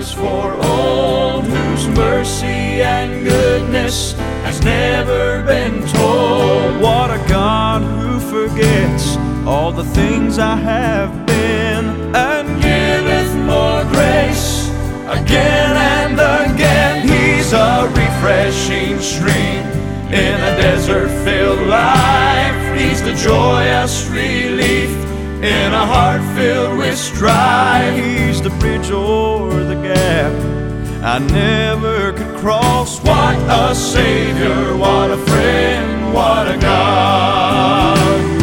rise for old, whose mercy and goodness has never been told. What a God who forgets all the things I have been, and giveth more grace again and again. He's a refreshing stream in a desert-filled life. He's the joyous relief in a heart filled with strife. He's the bridge o'er the gap I never could cross. What a Savior, what a friend, what a God.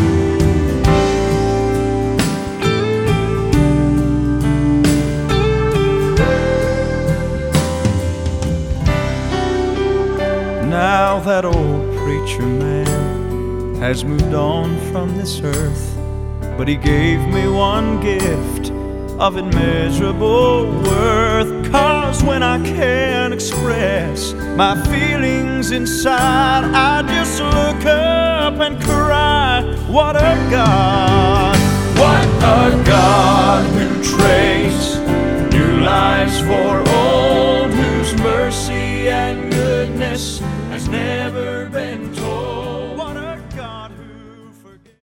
Now that old preacher man has moved on from this earth, but he gave me one gift of immeasurable worth. 'Cause when I can't express my feelings inside, I just look up and cry, what a God, what a